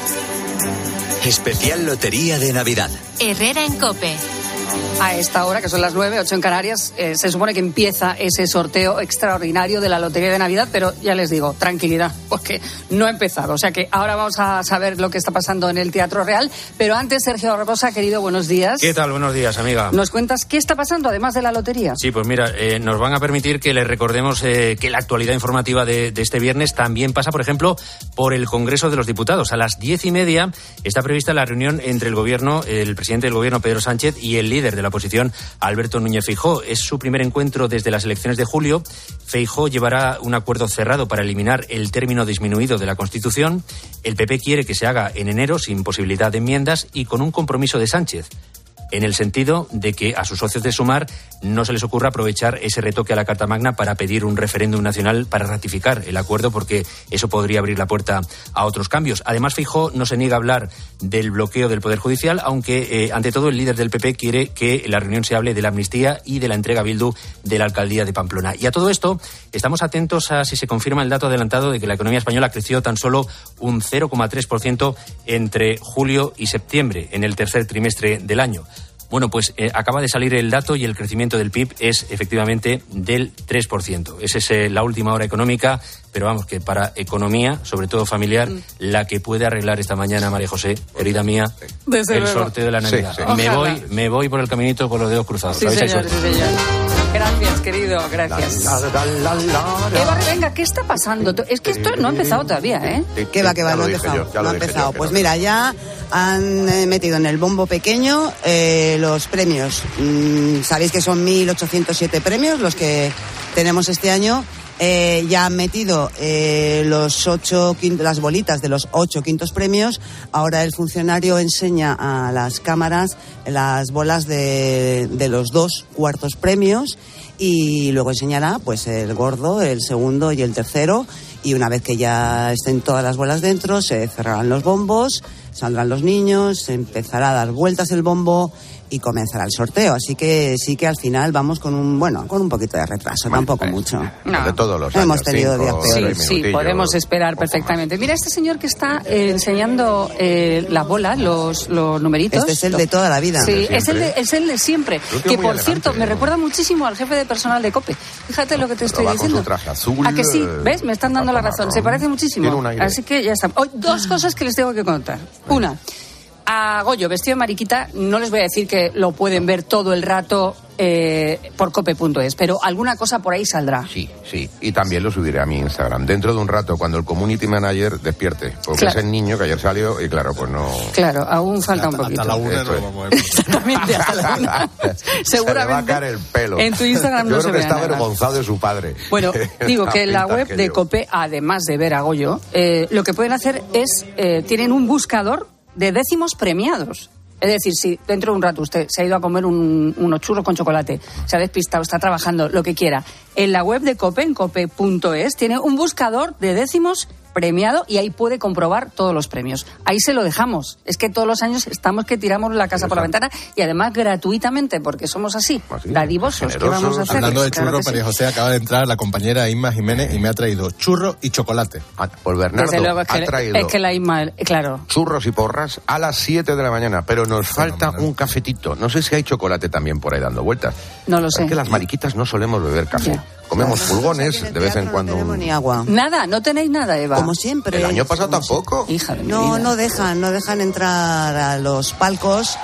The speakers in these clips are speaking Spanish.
Especial Lotería de Navidad. Herrera en COPE. A esta hora, que son las 9, 8 en Canarias, se supone que empieza ese sorteo extraordinario de la Lotería de Navidad, pero ya les digo, tranquilidad, porque no ha empezado. O sea que ahora vamos a saber lo que está pasando en el Teatro Real, pero antes, Sergio Barbosa, querido, buenos días. ¿Qué tal? Buenos días, amiga. ¿Nos cuentas qué está pasando, además de la lotería? Sí, pues mira, nos van a permitir que les recordemos que la actualidad informativa de este viernes también pasa, por ejemplo, por el Congreso de los Diputados. A las 10:30 está prevista la reunión entre el Gobierno, el presidente del Gobierno, Pedro Sánchez, y el líder de la oposición, Alberto Núñez Feijóo. Es su primer encuentro desde las elecciones de julio. Feijóo llevará un acuerdo cerrado para eliminar el término disminuido de la Constitución. El PP quiere que se haga en enero sin posibilidad de enmiendas y con un compromiso de Sánchez, en el sentido de que a sus socios de Sumar no se les ocurra aprovechar ese retoque a la Carta Magna para pedir un referéndum nacional para ratificar el acuerdo, porque eso podría abrir la puerta a otros cambios. Además, Feijóo no se niega a hablar del bloqueo del Poder Judicial, aunque ante todo el líder del PP quiere que la reunión se hable de la amnistía y de la entrega a Bildu de la alcaldía de Pamplona. Y a todo esto estamos atentos a si se confirma el dato adelantado de que la economía española creció tan solo un 0,3% entre julio y septiembre, en el tercer trimestre del año. Bueno, pues acaba de salir el dato y el crecimiento del PIB es efectivamente del 3%. Esa es la última hora económica, pero vamos, que para economía, sobre todo familiar, la que puede arreglar esta mañana, María José, querida mía, desde el luego. Sorteo de la Navidad. Sí. Me voy por el caminito con los dedos cruzados. Sí, señor, sí, señor. Gracias, querido, gracias. Eva, venga, ¿qué está pasando? Es que esto no ha empezado todavía, ¿eh? ¿Qué va, no ha empezado? No ha empezado. Pues mira, ya han metido en el bombo pequeño los premios. Sabéis que son 1.807 premios los que tenemos este año. Ya han metido las bolitas de los 8 quintos premios. Ahora el funcionario enseña a las cámaras las bolas de los 2 cuartos premios y luego enseñará pues el gordo, el segundo y el tercero. Y una vez que ya estén todas las bolas dentro, se cerrarán los bombos, saldrán los niños, se empezará a dar vueltas el bombo y comenzará el sorteo. Así que sí que al final vamos con un poquito de retraso, tampoco mucho. No. De todos los años. Hemos tenido días peores. Sí, podemos esperar perfectamente. Mira, este señor que está enseñando las bolas, los numeritos. Este es el de toda la vida. Sí, es el de siempre. Que por cierto, me recuerda muchísimo al jefe de personal de COPE. Fíjate lo que te estoy diciendo. Con su traje azul, ¿A que sí? ¿Ves? Me están dando la razón. Se parece muchísimo. Así que ya está. Hoy, 2 cosas que les tengo que contar. Una, a Goyo, vestido de mariquita, no les voy a decir que lo pueden ver todo el rato por cope.es, pero alguna cosa por ahí saldrá. Sí, y también lo subiré a mi Instagram. Dentro de un rato, cuando el community manager despierte, porque claro, es el niño que ayer salió y claro, pues no... Claro, aún falta un poquito. Hasta la 1 no vamos a ver. Exactamente, hasta la 1. Seguramente. Se le va a caer el pelo. En tu Instagram Yo no creo se que está ve nada. avergonzado de su padre. Bueno, digo que en la web de COPE, además de ver a Goyo, lo que pueden hacer es, tienen un buscador de décimos premiados. Es decir, si dentro de un rato usted se ha ido a comer unos churros con chocolate, se ha despistado, está trabajando, lo que quiera, en la web de COPE, en cope.es, tiene un buscador de décimos premiado y ahí puede comprobar todos los premios. Ahí se lo dejamos. Es que todos los años estamos que tiramos la casa por la ventana y además gratuitamente, porque somos así, dadivosos. ¿Qué vamos a hacer? Hablando de Claro churros, María José, acaba de entrar la compañera Inma Jiménez y me ha traído churro y chocolate. Pues Bernardo Desde luego, ha traído es que la Inma, claro. churros y porras a las 7 de la mañana, pero nos falta un cafetito. No sé si hay chocolate también por ahí dando vueltas. No lo sé. Es que las mariquitas no solemos beber café. Ya. Comemos pulgones de vez en cuando. No tenemos ni agua. Nada, no tenéis nada, Eva. Como siempre. El año pasado tampoco. Hija de mi vida. No dejan entrar a los palcos.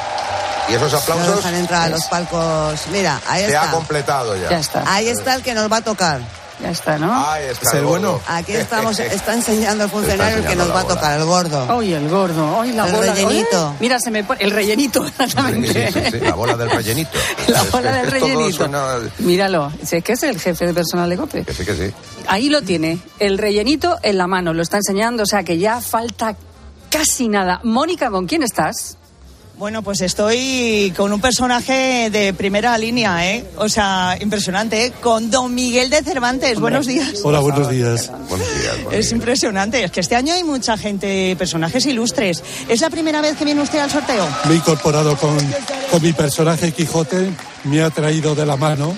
¿Y esos aplausos? No dejan entrar a los palcos. Mira, ahí Se está. ha completado ya. Ya está. Ahí está el que nos va a tocar. Ya está, ¿no? Ahí está. ¿Es el bueno? Aquí está enseñando el funcionario el que nos va a tocar, el gordo. Hoy el gordo, hoy la El bola. rellenito. Oye, mira, se me pone el rellenito, exactamente. Sí, la bola del rellenito. La bola del Todo rellenito. suena- Míralo, si es que es el jefe de personal de COPE. Que sí. Ahí lo tiene, el rellenito en la mano, lo está enseñando, o sea que ya falta casi nada. Mónica, ¿con quién estás? Bueno, pues estoy con un personaje de primera línea, ¿eh? O sea, impresionante, ¿eh? Con Don Miguel de Cervantes. Buenos días. Hola, buenos días. Buenos días. Es impresionante. Es que este año hay mucha gente, personajes ilustres. ¿Es la primera vez que viene usted al sorteo? Me he incorporado con mi personaje Quijote, me ha traído de la mano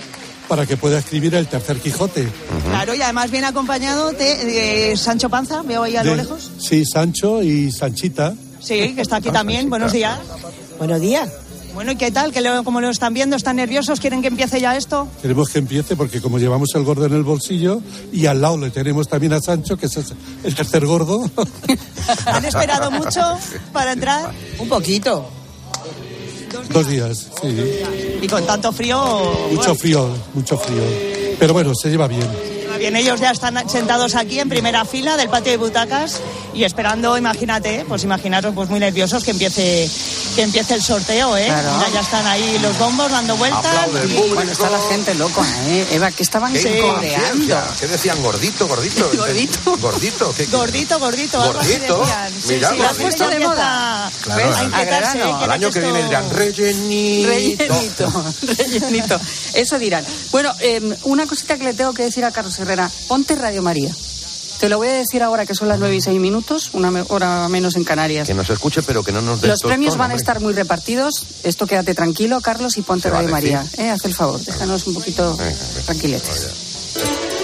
para que pueda escribir el tercer Quijote. Claro, y además viene acompañado de Sancho Panza, veo ahí a lo lejos. Sí, Sancho y Sanchita. Sí, que está aquí también. Buenos días. Buenos días. Bueno, ¿y qué tal? ¿Cómo lo están viendo? ¿Están nerviosos? ¿Quieren que empiece ya esto? Queremos que empiece porque como llevamos el gordo en el bolsillo y al lado le tenemos también a Sancho, que es el tercer gordo. ¿Han esperado mucho para entrar? Un poquito. 2 días, sí. Y con tanto frío... Mucho frío. Pero bueno, se lleva bien. Bien, ellos ya están sentados aquí en primera fila del patio de butacas y esperando, imaginaros pues muy nerviosos que empiece el sorteo, ¿eh? Claro. Ya están ahí los bombos dando vueltas. Bueno, está la gente loca, ¿eh? Eva, que estaban coreando. ¿Qué decían? Gordito. Gordito. Gordito. Gordito. Algo así decían. Mira, sí, la gente de moda. Claro. A inquietarse, Al año que viene dirán rellenito. Rellenito. Eso dirán. Bueno, una cosita que le tengo que decir a Carlos Herrera. Ponte Radio María. Te lo voy a decir ahora que son las 9:06, una hora menos en Canarias. Que nos escuche, pero que no nos dé Los premios van a estar muy repartidos. Esto quédate tranquilo, Carlos, y ponte Radio María. Haz el favor, déjanos un poquito tranquiletes.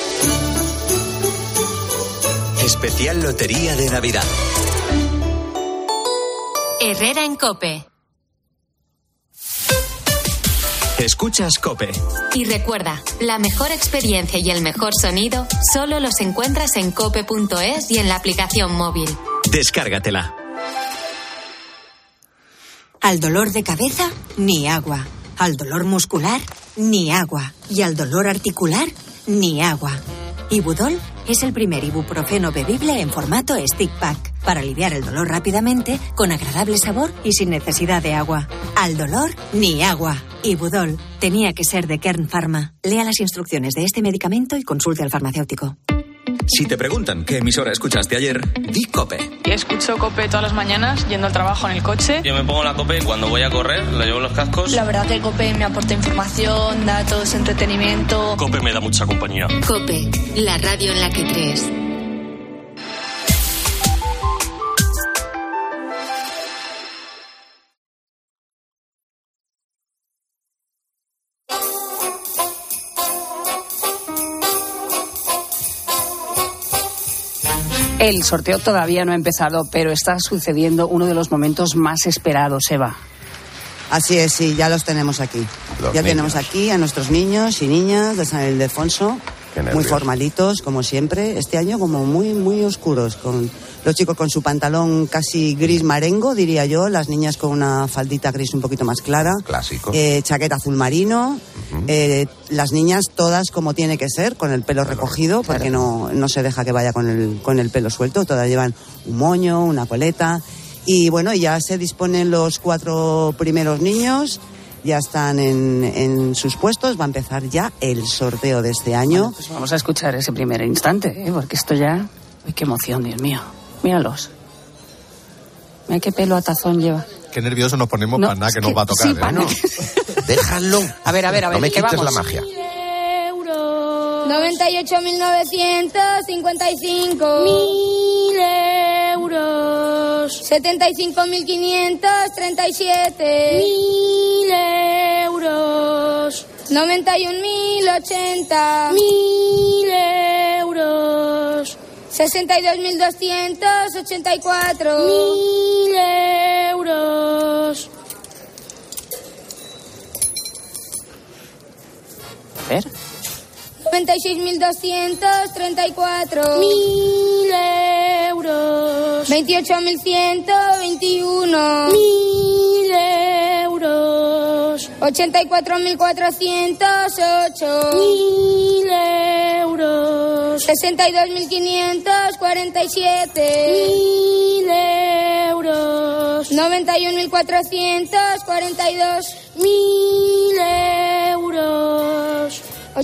Especial Lotería de Navidad. Herrera en COPE. Escuchas COPE. Y recuerda, la mejor experiencia y el mejor sonido solo los encuentras en cope.es y en la aplicación móvil. Descárgatela. Al dolor de cabeza, ni agua. Al dolor muscular, ni agua. Y al dolor articular, ni agua. Ibudol es el primer ibuprofeno bebible en formato stick pack para aliviar el dolor rápidamente, con agradable sabor y sin necesidad de agua. Al dolor, ni agua. Ibudol tenía que ser de Kern Pharma. Lea las instrucciones de este medicamento y consulte al farmacéutico. Si te preguntan qué emisora escuchaste ayer, di COPE. Escucho COPE todas las mañanas, yendo al trabajo en el coche. Yo me pongo la COPE cuando voy a correr, le llevo los cascos. La verdad que COPE me aporta información, datos, entretenimiento. COPE me da mucha compañía. COPE, la radio en la que crees. El sorteo todavía no ha empezado, pero está sucediendo uno de los momentos más esperados, Eva. Así es, sí, ya los tenemos aquí. Tenemos aquí a nuestros niños y niñas de San Ildefonso, muy formalitos, como siempre. Este año como muy oscuros, con los chicos con su pantalón casi gris marengo, diría yo, las niñas con una faldita gris un poquito más clara. Clásico. Chaqueta azul marino. Las niñas todas como tiene que ser, con el pelo recogido, porque no se deja que vaya con el pelo suelto. Todas llevan un moño, una coleta. Y bueno, ya se disponen los 4 primeros niños, ya están en sus puestos, va a empezar ya el sorteo de este año. Bueno, pues vamos a escuchar ese primer instante, porque esto ya... ¡Ay, qué emoción, Dios mío! Míralos. Mira qué pelo atazón lleva. Qué nerviosos nos ponemos para nada que nos va a tocar. Sí, No, déjalo. A ver, no me quites vamos. la magia. 98.955. 1.000 euros. 75.537. 1.000 euros. 91.080. 1.000 euros. 62.284. 1.000 euros. A ver. 96.234. 1.000 euros. 28.121. 1.000 euros. 84.408. 1.000 euros. 62.547. 1.000 euros. 91.442. 1.000 euros.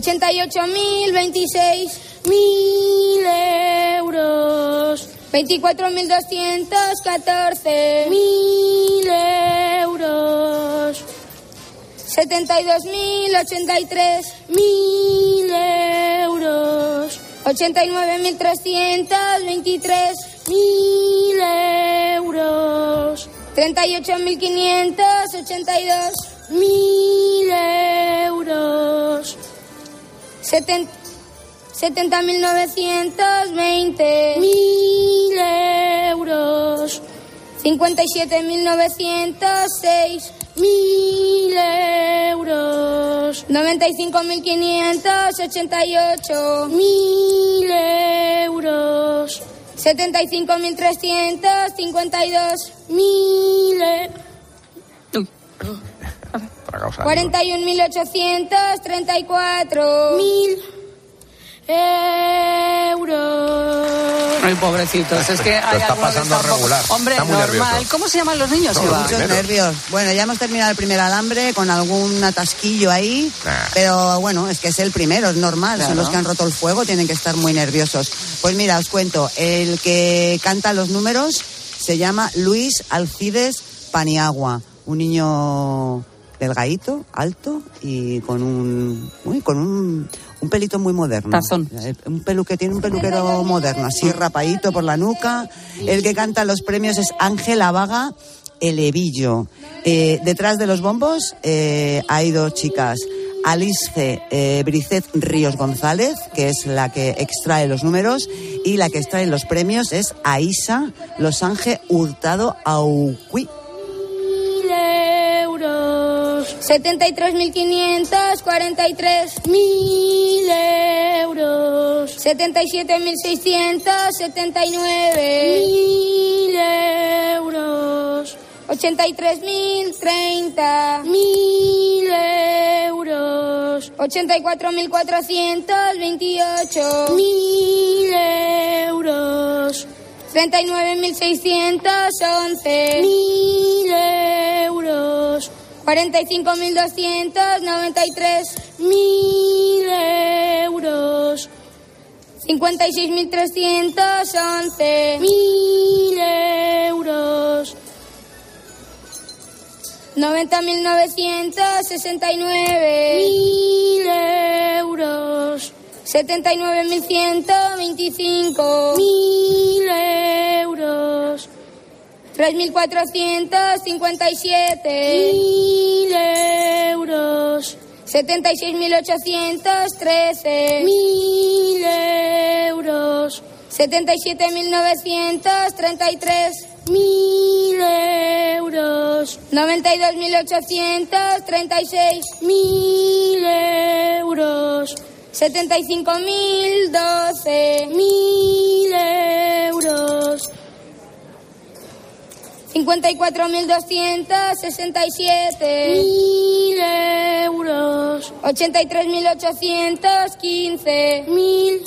88.026. 1.000 euros. 24.214. 1.000 euros. 72.083. 1.000 euros. 89.323. 1.000 euros. 38.582. 1.000 euros. 70.920. 1.000 euros. 57.906. 1.000 euros. 95.588. 1.000 euros. 75.352. 1.000 41.834. 1.000 euros. Ay, pobrecitos, es que hay está algunos pasando que están regular. Hombre, Está muy normal. nervioso. ¿Cómo se llaman los niños, No, Eva? Muchos nervios. Bueno, ya hemos terminado el primer alambre con algún atasquillo ahí, pero bueno, es que es el primero, es normal. Claro. Son los que han roto el fuego, tienen que estar muy nerviosos. Pues mira, os cuento, el que canta los números se llama Luis Alcides Paniagua, un niño delgadito, alto y con un pelito muy moderno. Tazón. Tiene un peluquero moderno, así rapadito por la nuca. El que canta los premios es Ángela Vaga Elevillo. Detrás de los bombos hay dos chicas. Alice Bricet Ríos González, que es la que extrae los números, y la que extrae los premios es Aisa Los Ángel Hurtado Auqui. 1.000 euros. 73.543. 1.000 euros. 77.679. 1.000 euros. 83.030. 1.000 euros. 84.428. 1.000 euros. 39.611. 1.000 euros. 45.293. 1.000 euros. 56.311. 1.000 euros. 90.969. 1.000 euros. 79.125. 1.000 euros. 3.457. 1.000 euros. 76.813. 1.000 euros. 77.933. 1.000 euros. 92.836. 1.000 euros. 75.012. 1.000 euros. 54.267. 1.000 euros. 83.815. 1.000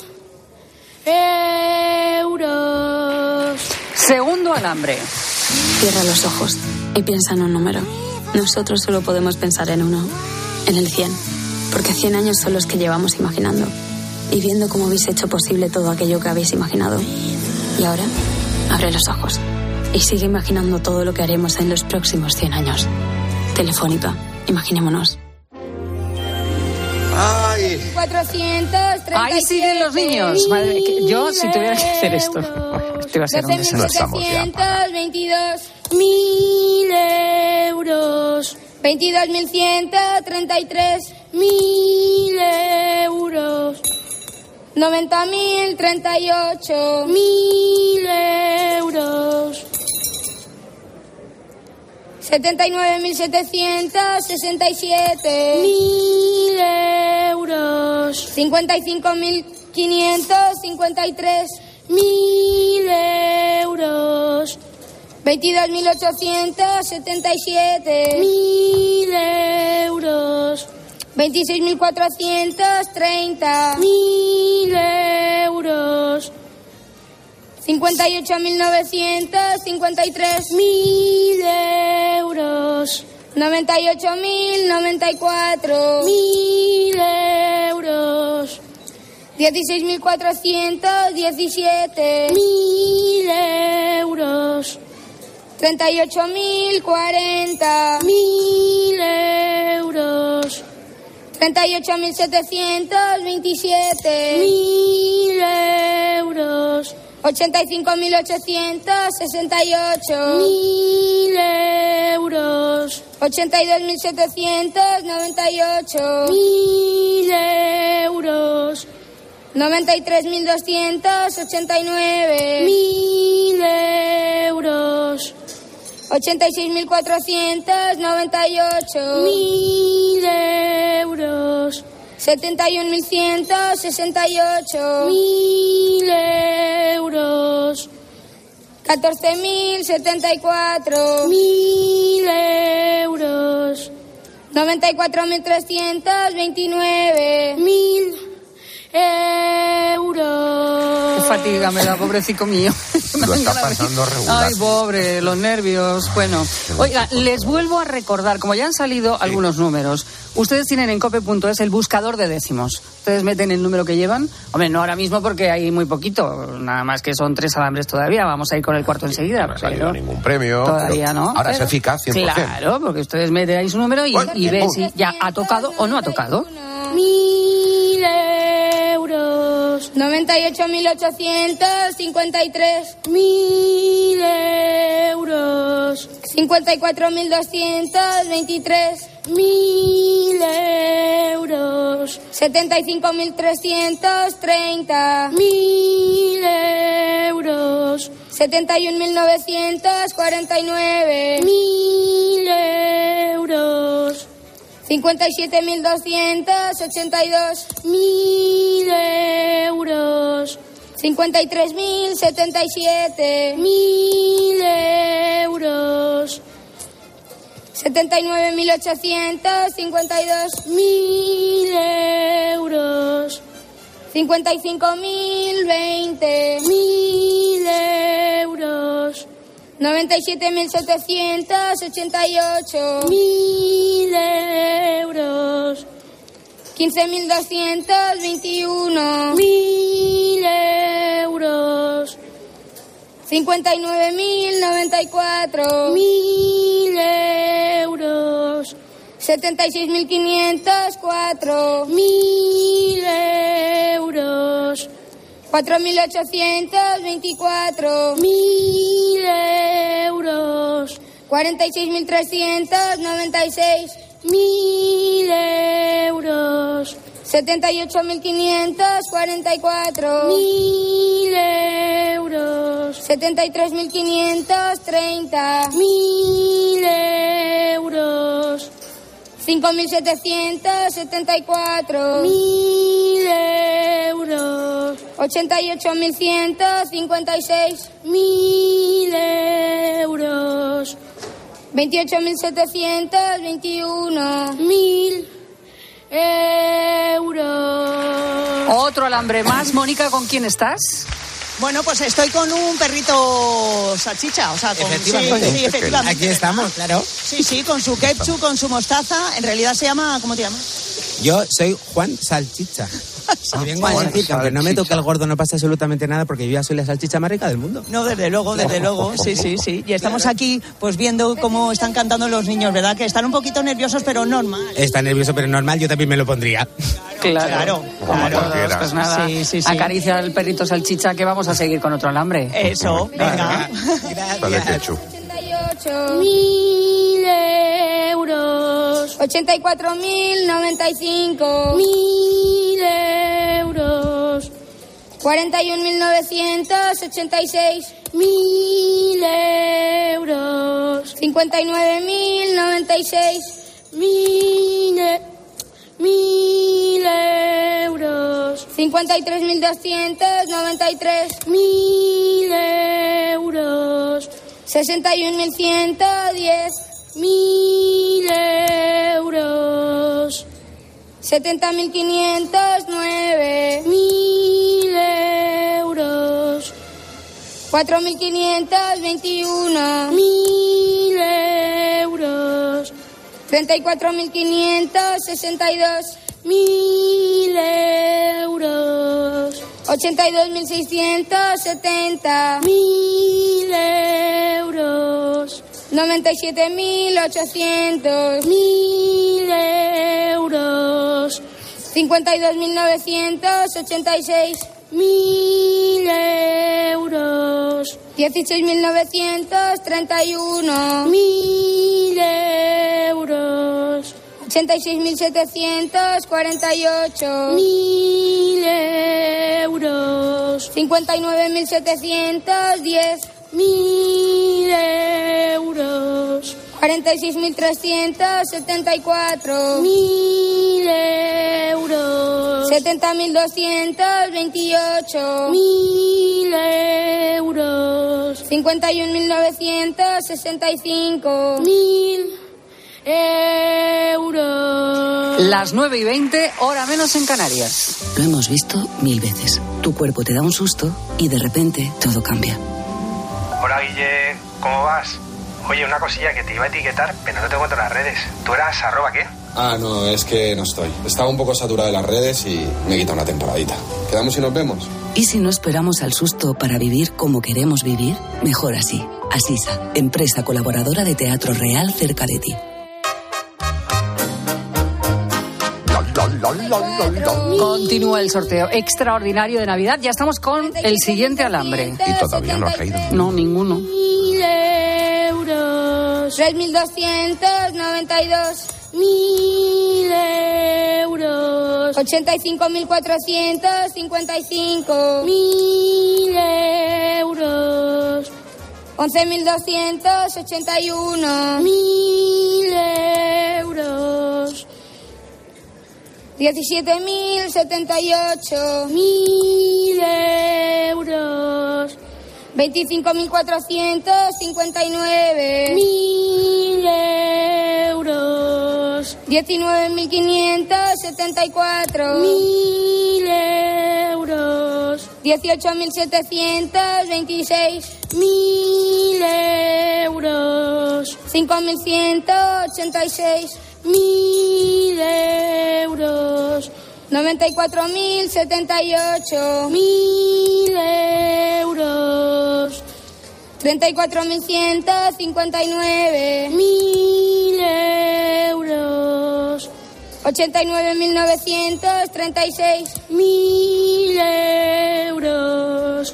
euros. Segundo alambre. Cierra los ojos y piensa en un número. Nosotros solo podemos pensar en uno, en el 100, porque 100 años son los que llevamos imaginando y viendo cómo habéis hecho posible todo aquello que habéis imaginado. Y ahora, abre los ojos y sigue imaginando todo lo que haremos en los próximos 100 años. Telefónica, imaginémonos. ¡Ay! 437. Ahí siguen los niños. Madre, yo, si tuviera que hacer esto, esto iba a ser un desastre. 12.722. 1.000 euros. 22.133. 1.000 euros. 90.038. 1.000 euros. 79.767. 1.000 euros. 55.553. 1.000 euros. 22.877. 1.000 euros. 26.430. 1.000 euros. 58.953. 1.000 euros. 98.094. 1.000 euros. 16.417. 1.000 euros. 38.040. 1.000 euros. 38.727. 1.000 euros. 85.868. 1.000 euros. 82.798. 1.000 euros. 93.289. 1.000 euros. 86.498. 1.000 euros. 71.168. 1.000 euros. 14.074. 1.000 euros. 94.329. 1.000 euros. Qué fatiga me da, pobrecito mío. Lo está pasando regular. Ay, pobre, los nervios. Bueno, oiga, les vuelvo a recordar, como ya han salido algunos números, ustedes tienen en cope.es el buscador de décimos. Ustedes meten el número que llevan. Hombre, no ahora mismo porque hay muy poquito, nada más que son 3 alambres todavía. Vamos a ir con el cuarto enseguida. No ha salido ningún premio. Todavía no. Ahora es eficaz 100%. Claro, porque ustedes meten ahí su número y ven si ya ha tocado o no ha tocado. 1.000 euros. 98.853. 1.000 euros. 54.223. 1.000 euros. 75.330. 1.000 euros. 71.949. 1.000 euros. 57.282. 1.000 euros. 53.077. 1.000 euros. 79.852. 1.000 euros. 55.020. 1.000 euros. 97.788. 1.000 euros. 15.221. 1.000 euros. 59.094. 1.000 euros. 76.504. 1.000 euros. 4.824. 1.000 euros. 46.396. 1.000 euros. 78.544. 1.000 euros. 73.530. 1.000 euros. 5.774. 1.000 euros. 88.156. 1.000 euros. 28.721. 1.000 euros. Otro alambre más. Mónica, ¿con quién estás? Bueno, pues estoy con un perrito salchicha, o sea, con... Efectivamente. Sí, efectivamente. Aquí estamos, claro. Sí, con su ketchup, con su mostaza. En realidad se llama... ¿Cómo te llamas? Yo soy Juan Salchicha. Y vengo a decir que aunque no me toque el gordo no pasa absolutamente nada porque yo ya soy la salchicha más rica del mundo. No, desde luego, sí. Y estamos aquí pues viendo cómo están cantando los niños, ¿verdad? Que están un poquito nerviosos, pero normal. Está nervioso, pero normal, yo también me lo pondría. Claro. Pues nada, Sí. acaricia al perrito salchicha que vamos a seguir con otro alambre. Eso, venga. Gracias. 1.000 euros. 84.095. 1.000 euros. 41.986. 1.000 euros. 59.096. 1.000 euros. 53.293. 1.000 euros. 61.110. 1.000 euros. 70.509. 1.000 euros. 4.521. 1.000 euros. 34.562. 1.000 euros. 82.670. 1.000 euros. 97.800. 1.000 euros. 52.986. 1.000 euros. 16.931. 1.000 euros. 86.748. 1.000 euros. 59.710. 1.000 euros. 46.374. 1.000 euros. 70.228. 1.000 euros. 51.965. 1.000 euros. Las 9:20, hora menos en Canarias. Lo hemos visto 1000 veces. Tu cuerpo te da un susto y de repente todo cambia. Hola Guille, ¿cómo vas? Oye, una cosilla que te iba a etiquetar, pero no te encuentro en las redes. ¿Tú eras @qué? No, es que no estoy. Estaba un poco saturado de las redes y me he quitado una temporadita. ¿Quedamos y nos vemos? ¿Y si no esperamos al susto para vivir como queremos vivir? Mejor así. Asisa, empresa colaboradora de Teatro Real cerca de ti. Continúa el sorteo extraordinario de Navidad. Ya estamos con el siguiente alambre. Y todavía no ha caído. No, ninguno. 1.000 euros. 3.292. 1.000 euros. 85.455. 1.000 euros. 11.281. 1.000 euros. 17.078. 1.000 euros. 25.459. 1.000 euros. 19.574. 1.000 euros. 18.726. 1.000 euros. 5.186. 1.000 euros. 94.078. 1.000 euros. 34.159. 1.000 euros. 89.936. 1.000 euros.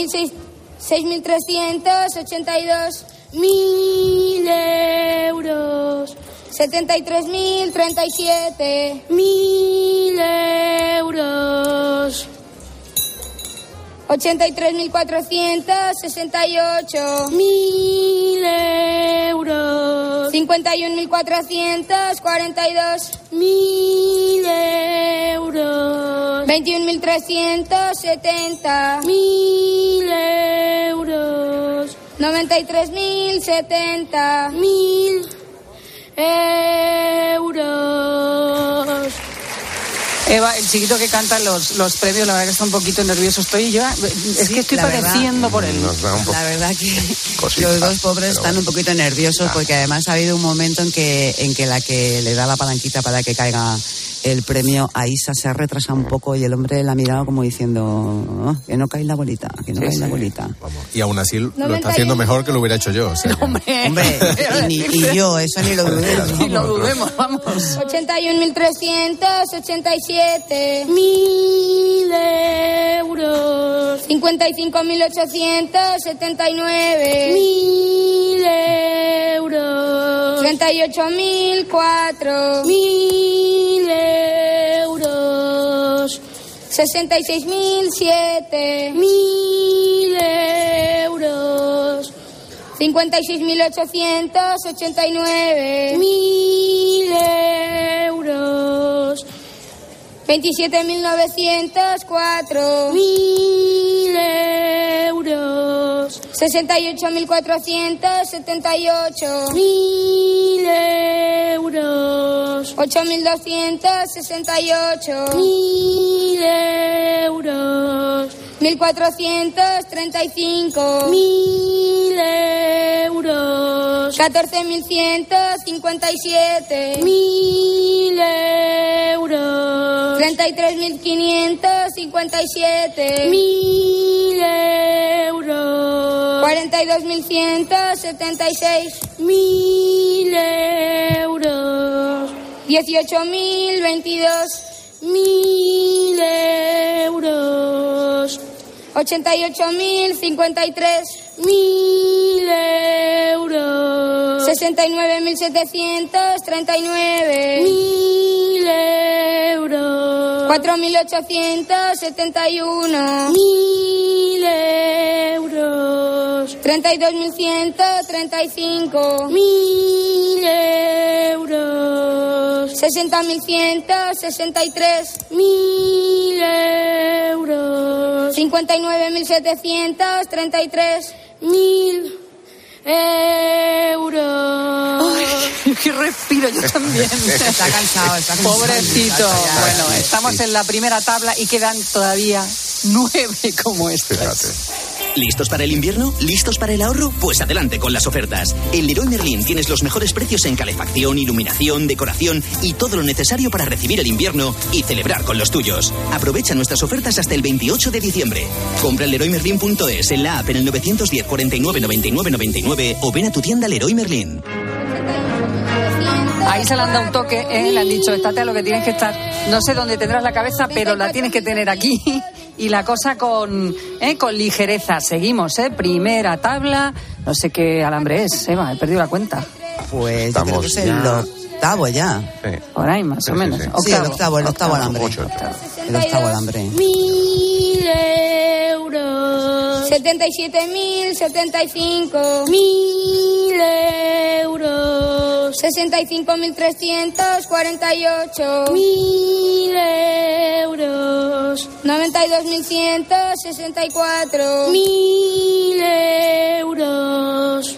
6.382. 1.000 euros. 73.037. 1.000 euros. 83.468. 1.000 euros. 51.442. 1.000 euros. 21.370. 1.000 euros. 93.070. 1.000 euros. Eva, el chiquito que canta los premios, la verdad que está un poquito nervioso. Estoy yo, es que estoy padeciendo por él. La verdad que los dos pobres están un poquito nerviosos porque además ha habido un momento en que la que le da la palanquita para que caiga el premio a Isa se ha retrasado un poco y el hombre la ha mirado como diciendo que no cae la bolita, que no cae la bolita. Vamos. Y aún así lo está haciendo mejor que lo hubiera hecho yo. O sea, hombre, y yo, eso ni lo dudemos. Ni lo dudemos, vamos. 81.387. 1.000 euros. 55.879. 1.000 euros. 38.004. 1.000 euros. 66.007. 1.000 euros. 56.889. 1.000 euros. 27.904. 1.000 euros. 68.478. 1.000 euros. 8.268. 1.000 euros. 1.435. 1.000 euros. 14.157. 1.000 euros. 33.557. 1.000 euros. 42.176. 1.000 euros. 18.022. 1.000 euros. 88.053. 1.000 euros. 69.739. 1.000 euros. 4.871. 1.000 euros. 32.135. 1.000 euros. 60.163. 1.000 euros. 59.733. 1.000 euros. Ay, qué respiro, yo también. Está cansado. Pobrecito. Bueno, estamos en la primera tabla y quedan todavía 9 como estas. ¿Listos para el invierno? ¿Listos para el ahorro? Pues adelante con las ofertas. En Leroy Merlin tienes los mejores precios en calefacción, iluminación, decoración y todo lo necesario para recibir el invierno y celebrar con los tuyos. Aprovecha nuestras ofertas hasta el 28 de diciembre. Compra en leroymerlin.es, en la app, en el 910 49 99 99 o ven a tu tienda Leroy Merlin. Ahí se le han dado un toque, le han dicho, estate a lo que tienes que estar. No sé dónde tendrás la cabeza, pero la tienes que tener aquí. Y la cosa con ligereza. Seguimos, primera tabla. No sé qué alambre es, Eva, he perdido la cuenta. Pues yo creo que es el octavo ya. Sí. Por ahí, más o menos. Sí. Sí, el octavo alambre. El octavo alambre. 1.000 euros. 77.075. 1.000 euros. 65.348. 1.000 euros. 92.164. 1.000 euros.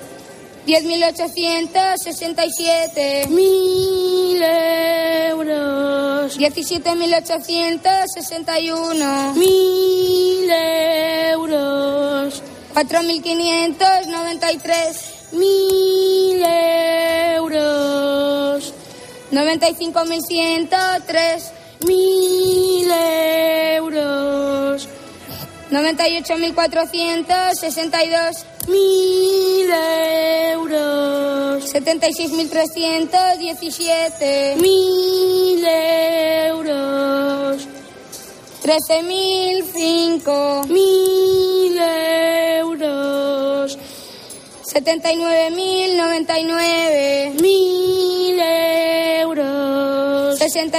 10.867. 1.000 euros. 17.861. 1.000 euros. 4.593. 1.000 euros. 95.103. 1.000 euros. 98.462. 1.000 euros. 76.317. 1.000 euros. 13.005. 1.000 euros. 79.099. 1.000 euros.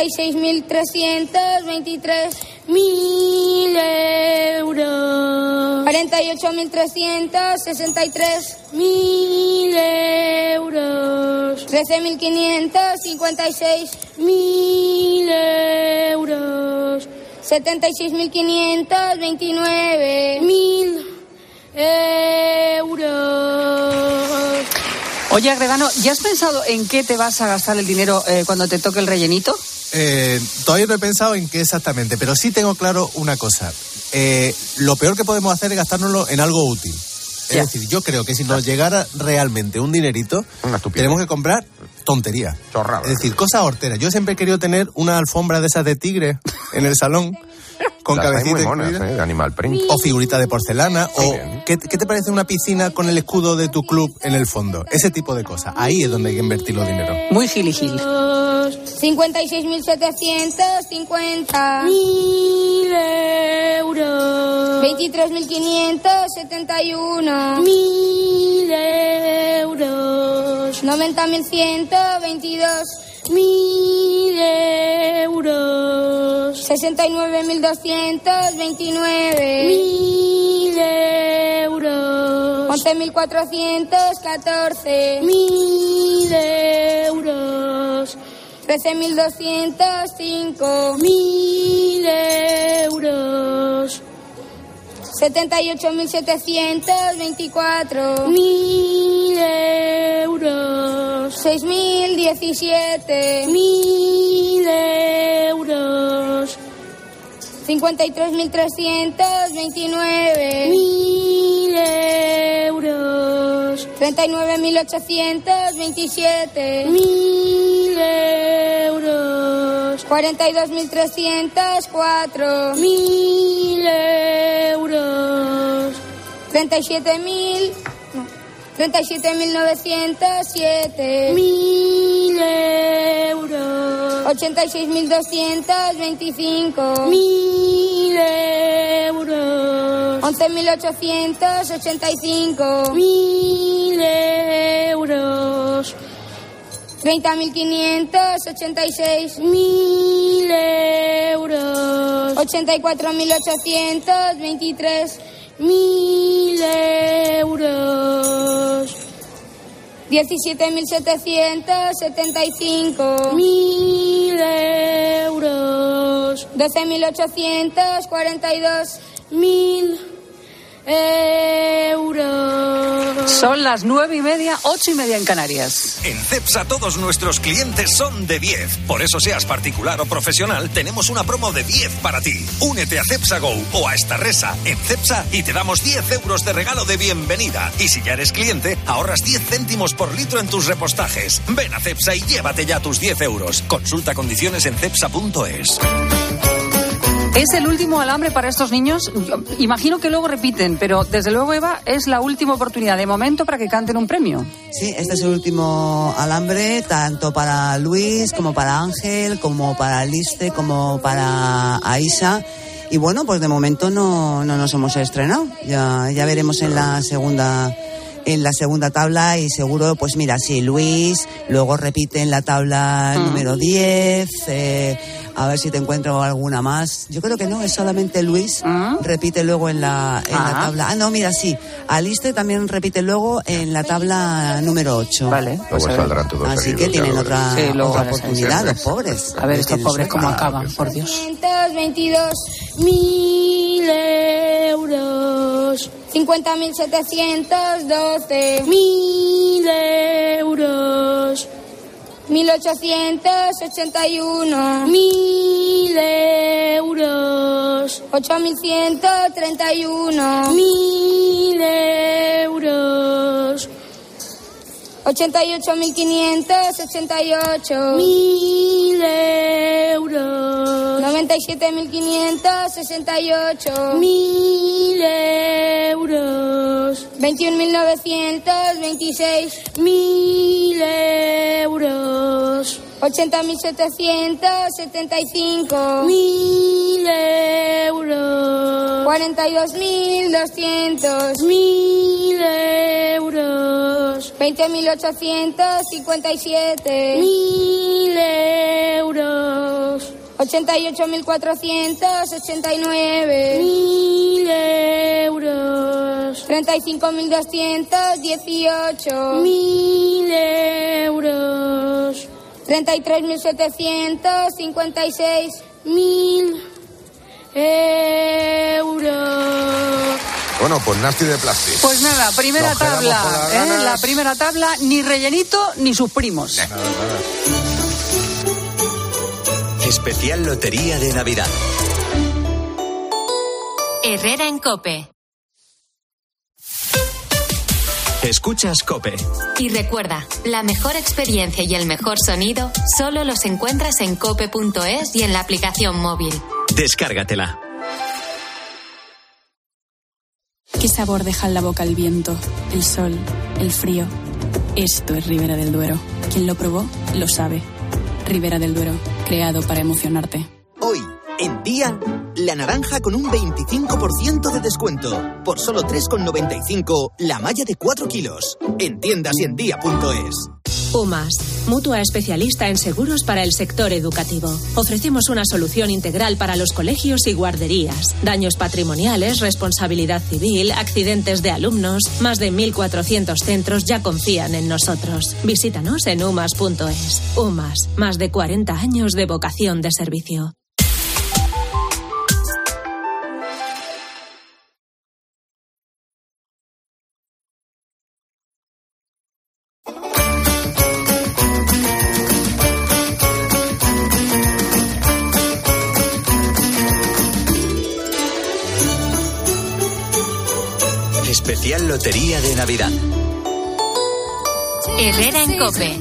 66.323. 1.000 euros. 48.363. 1.000 euros. 13.556. 1.000 euros. 76.529. 1.000 euros. Oye, Agredano, ¿ya has pensado en qué te vas a gastar el dinero cuando te toque el rellenito? Todavía no he pensado en qué exactamente, pero sí tengo claro una cosa. Lo peor que podemos hacer es gastárnoslo en algo útil. Es decir, yo creo que si nos llegara realmente un dinerito, tenemos que comprar tonterías. Chorradas. Es decir, cosas horteras. Yo siempre he querido tener una alfombra de esas de tigre en el salón, con cabecita incluida, de animal print. O figurita de porcelana. ¿Qué te parece una piscina con el escudo de tu club en el fondo? Ese tipo de cosas. Ahí es donde hay que invertir los dineros. Muy giligil. 56.750. 1.000 euros. 23.571. 1.000 euros. 90.122. 1.000 euros. 69.229. 1.000 euros. 11.414. 1.000 euros. 13.205. 1.000 euros. 78.724. 1.000 euros. 6.017. 1.000 euros. 53.329. 1.000 euros. 39.827. 1.000 euros. 42.304. 1.000 euros. 37.907. 1.000 euros. 86.225. 1.000 euros. 11.885. 1.000 euros. 30.586. 1.000 euros. 84.823. 1.000 euros. 17.775. 1.000 euros. 12.842. 1.000 euros. Son las 9:30, 8:30 en Canarias. En Cepsa todos nuestros clientes son de 10. Por eso seas particular o profesional, tenemos una promo de 10 para ti. Únete a Cepsa Go o a Starresa en Cepsa y te damos 10 euros de regalo de bienvenida. Y si ya eres cliente, ahorras 10 céntimos por litro en tus repostajes. Ven a Cepsa y llévate ya tus 10 euros. Consulta condiciones en cepsa.es. ¿Es el último alambre para estos niños? Yo imagino que luego repiten, pero desde luego, Eva, es la última oportunidad de momento para que canten un premio. Sí, este es el último alambre, tanto para Luis, como para Ángel, como para Liste, como para Aisha. Y bueno, pues de momento no nos hemos estrenado. Ya veremos en la segunda tabla y seguro, pues mira, sí, Luis, luego repite en la tabla número 10, a ver si te encuentro alguna más. Yo creo que no, es solamente Luis, repite luego en la tabla. Ah, no, mira, sí, Aliste también repite luego en la tabla número 8. Vale. Pues saldrán todos así seguidos, que tienen otra oportunidad, los pobres. A ver estos pobres cómo acaban, por Dios. 522.000 euros. 50.712. 1.000 euros. 1.881. 1.000 euros. 8.131. 1.000 euros. 88.588. 1.000 euros. 97.568. 1.000 euros. 21.926. 1.000 euros. 80.775. 1.000 euros. 42.200. 1.000 euros. 20.857. 1.000 euros. 88.489. 1.000 euros. 35.218. 1.000 euros. 33.756. 1.000 euros. Bueno, pues nasty de plástico. Pues nada, primera tabla. La primera tabla, ni rellenito ni sus primos. Nada. Especial Lotería de Navidad. Herrera en COPE. Escuchas COPE. Y recuerda, la mejor experiencia y el mejor sonido solo los encuentras en cope.es y en la aplicación móvil. Descárgatela. ¿Qué sabor deja en la boca el viento, el sol, el frío? Esto es Ribera del Duero. Quien lo probó, lo sabe. Ribera del Duero, creado para emocionarte. Hoy, en Día, la naranja con un 25% de descuento. Por solo 3,95 la malla de 4 kilos. En tiendas y en día.es. UMAS, mutua especialista en seguros para el sector educativo. Ofrecemos una solución integral para los colegios y guarderías. Daños patrimoniales, responsabilidad civil, accidentes de alumnos. Más de 1.400 centros ya confían en nosotros. Visítanos en umas.es. UMAS, más de 40 años de vocación de servicio. Especial Lotería de Navidad. Herrera en COPE.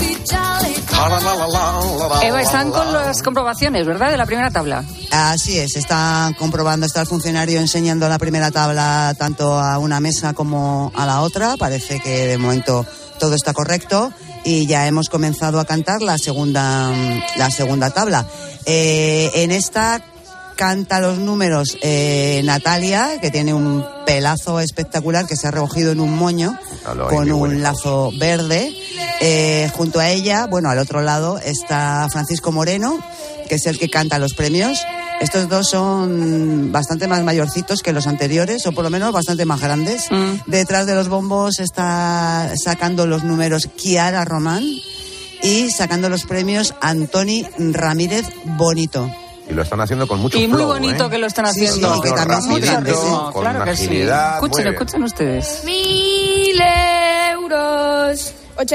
Eva, están con las comprobaciones, ¿verdad?, de la primera tabla. Así es, está comprobando, está el funcionario enseñando la primera tabla tanto a una mesa como a la otra. Parece que de momento todo está correcto y ya hemos comenzado a cantar la segunda tabla. En esta canta los números Natalia, que tiene un pelazo espectacular que se ha recogido en un moño con un lazo verde. Junto a ella, bueno, al otro lado está Francisco Moreno, que es el que canta los premios. Estos dos son bastante más mayorcitos que los anteriores, o por lo menos bastante más grandes. Detrás de los bombos está sacando los números Kiara Román y sacando los premios Antoni Ramírez Bonito. Y lo están haciendo con mucho flow. Y muy bonito que lo están haciendo. Sí, que también es muy rapidito, con claro una que sí. agilidad. Escuchen ustedes. 1000 euros.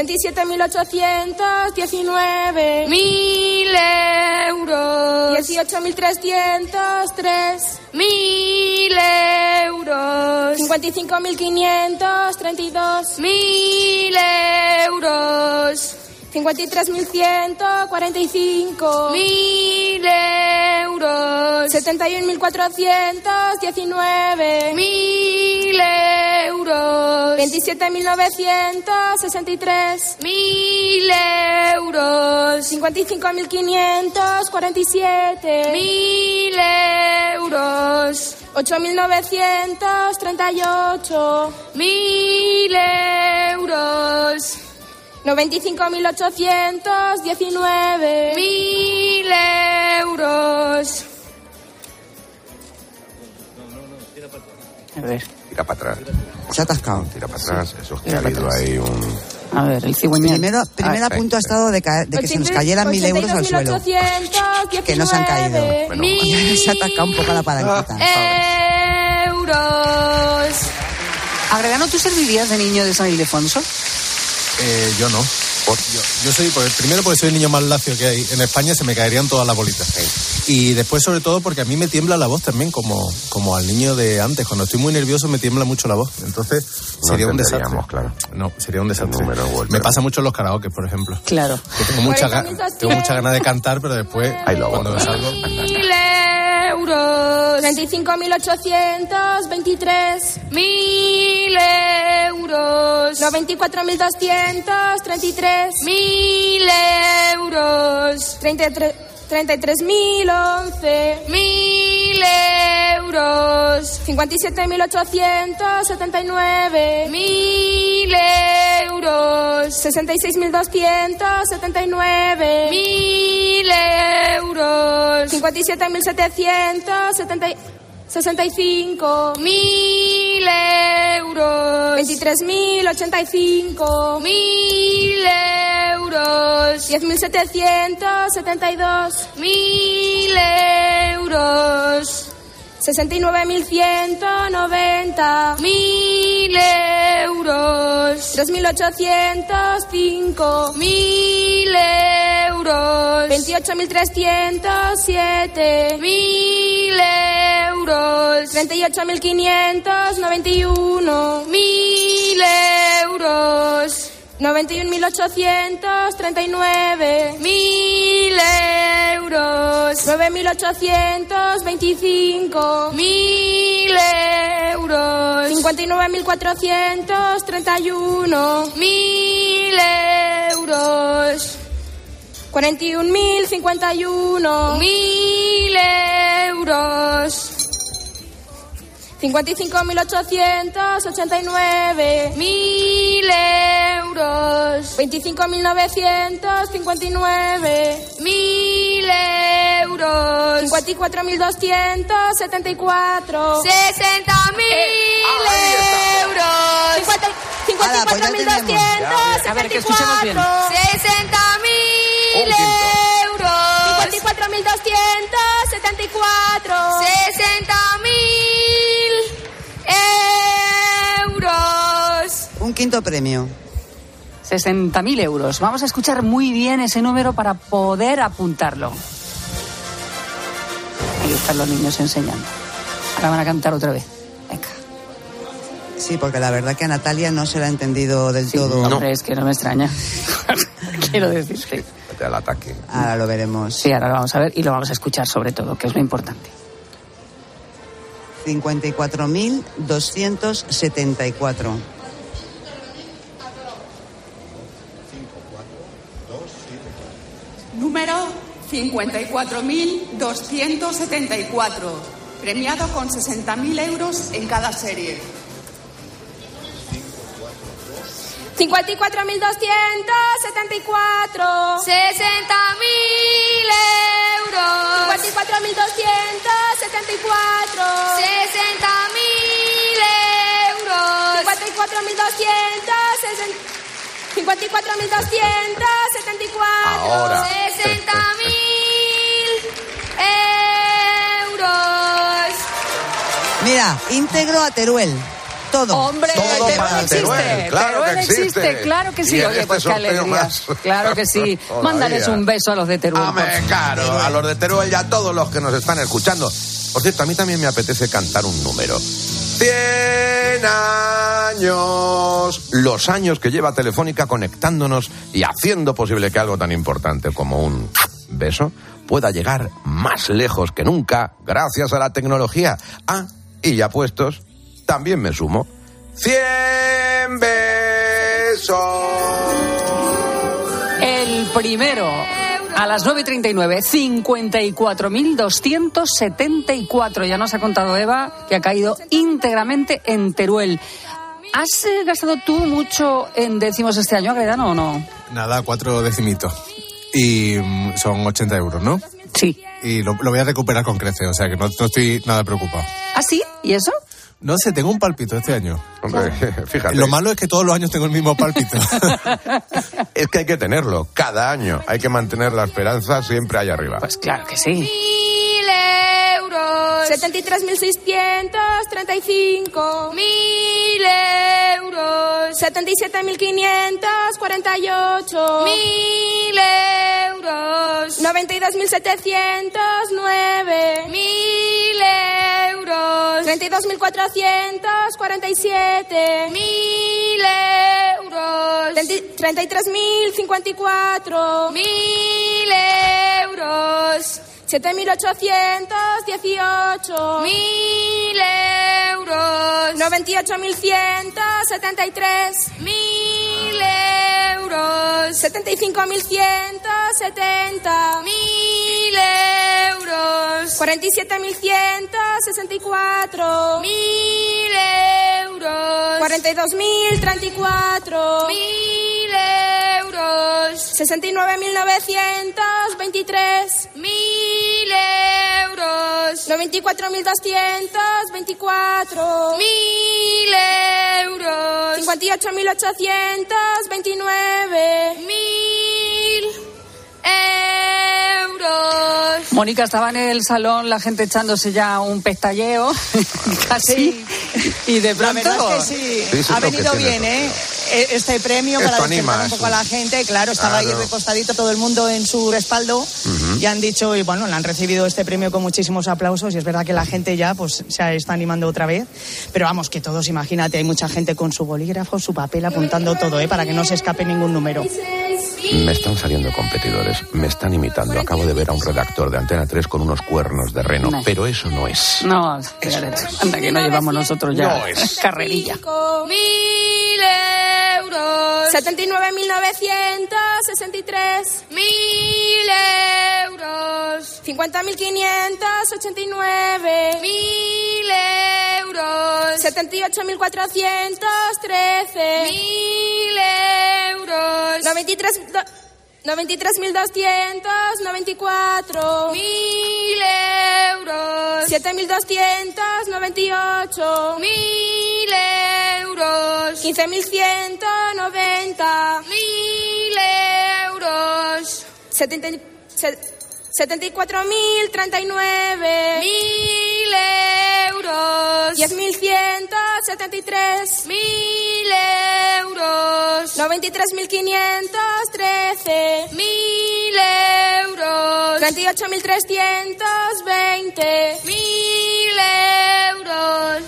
87.819. 1000 euros. 18.303. 1000 euros. 55.532. 1000 euros. 53.145. 1000 euros. 71.419. 1000 euros. 27.963. 1000 euros. 55.547. 1000 euros. 8.938. 1000 euros. 95.819. 1000 euros. A ver. Tira para atrás. Se ha atascado. Tira para atrás. Eso es que ha habido ahí un... A ver, el cigüeñal. Primero a punto ha estado de que se nos cayeran 1000 euros al suelo. Que no se han caído. Bueno, se ha atascado un poco la palanquita. Euros. Agredano, ¿tú servirías de niño de San Ildefonso? Yo no. Yo soy, primero porque soy el niño más lacio que hay. En España se me caerían todas las bolitas. Y después, sobre todo, porque a mí me tiembla la voz también, como al niño de antes. Cuando estoy muy nervioso me tiembla mucho la voz. Entonces sería un desastre. Claro. No, sería un desastre. Me pasa mucho en los karaoke, por ejemplo. Claro. Que tengo mucha ganas de cantar, pero después, cuando me salgo... 1000 euros. 35.823. 1000 euros. 94.233. 1000 euros. 33.011. 1000 euros. 57.879. 1000 euros. 66.279. 1000 euros. 57.765. 1000 euros. 23.085. 1000 euros. 10.772. 1000 euros. 69.190. 1000 euros. 3.805. 1000 euros. 28.307. 1000 euros. 38.591. 1000 euros. 91.839. 1000 euros. 9.825. 1000 euros. 59.431. 1000 euros. 41.051. 1000 euros. 55.889. 1000 euros. 25.959. 1000 euros. 54.274. 60.000 euros. 54.274. A ver, que escuchemos bien. 60.000 euros. 54.274. 60.000 euros. Un quinto premio. 60.000 euros. Vamos a escuchar muy bien ese número para poder apuntarlo. Ahí están los niños enseñando. Ahora van a cantar otra vez. Venga. Sí, porque la verdad que a Natalia no se la ha entendido del todo. No, es que no me extraña. Quiero decirte. Vete al ataque. Ahora lo veremos. Sí, ahora lo vamos a ver y lo vamos a escuchar sobre todo, que es lo importante. 54.274. Número 54.274, premiado con 60.000 euros en cada serie. 54.274. 60.000 euros. 54.274. 60.000 euros. 54.274. Ahora. 60.000 euros. Mira, íntegro a Teruel. Todo. Hombre, Todo Teruel existe. Teruel, claro Teruel que existe. Claro que sí. Y en Oye, este pues qué sorteo alegría. más. Claro que sí. Todavía. Mándales un beso a los de Teruel. Hombre, claro, a los de Teruel y a todos los que nos están escuchando. Por cierto, a mí también me apetece cantar un número. 100 años. Los años que lleva Telefónica conectándonos y haciendo posible que algo tan importante como un beso pueda llegar más lejos que nunca gracias a la tecnología. Ah, y ya puestos, también me sumo. 100 besos. El primero, a las 9:39, 54.274. Ya nos ha contado Eva que ha caído íntegramente en Teruel. ¿Has gastado tú mucho en décimos este año, Agredano, o no? Nada, 4 decimitos. Y son 80 euros, ¿no? Sí. Y lo voy a recuperar con creces, o sea que no estoy nada preocupado. ¿Ah, sí? ¿Y eso? No sé, tengo un pálpito este año. Hombre, fíjate. Lo malo es que todos los años tengo el mismo pálpito. Es que hay que tenerlo cada año. Hay que mantener la esperanza siempre allá arriba. Pues claro que sí. 1.000 euros. 73.635. 1.000 euros. 77.548. 1.000 euros. 92.709. 1.000 euros. 32.447. 1.000 euros. 33.054. 1.000 euros. 7.818. 1.000 euros. 98.173. 1.000 euros. 75.170. 1.000 euros. 47.164. 1.000 euros. 42.034. 1.000 euros. 69.923. 1.000 euros. 94.224. 1.000 euros. 58.829. 1.000 euros. Mónica, estaba en el salón la gente echándose ya un pestalleo, casi, y de pronto... La verdad es que sí, ha venido bien, este premio Esto para anima, despertar un poco a la gente. Claro, estaba ahí recostadito todo el mundo en su respaldo y han dicho, y bueno, le han recibido este premio con muchísimos aplausos y es verdad que la gente ya pues se está animando otra vez. Pero vamos, que todos, imagínate, hay mucha gente con su bolígrafo, su papel apuntando todo, para que no se escape ningún número. Me están saliendo competidores, me están imitando. Acabo de ver a un redactor de Antena 3 con unos cuernos de reno, pero eso no es. No, anda que no llevamos nosotros ya no es. carrerilla. 1.000 euros. 79.963. 1.000 euros. 50.589. 1.000 euros. 78.413. 1.000 euros. 93.294. 1.000 euros. 7.298. 1.000 euros. 15.190. 1.000 euros. 74.039. 1.000 euros. 10.173. 1.000 euros. 93.513. 1.000 euros. 38.320. 1.000 euros.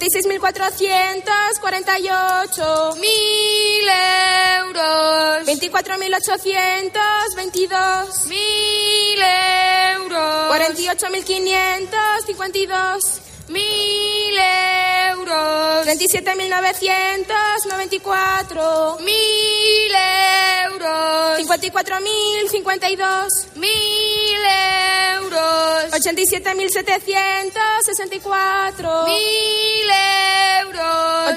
86.448. 1.000 euros. 24.822. 1.000 euros. 48.552. 1.000 euros. 37.994. 1.000 euros. euros. 54.052. 1.000 euros. 87.764. 1.000 euros.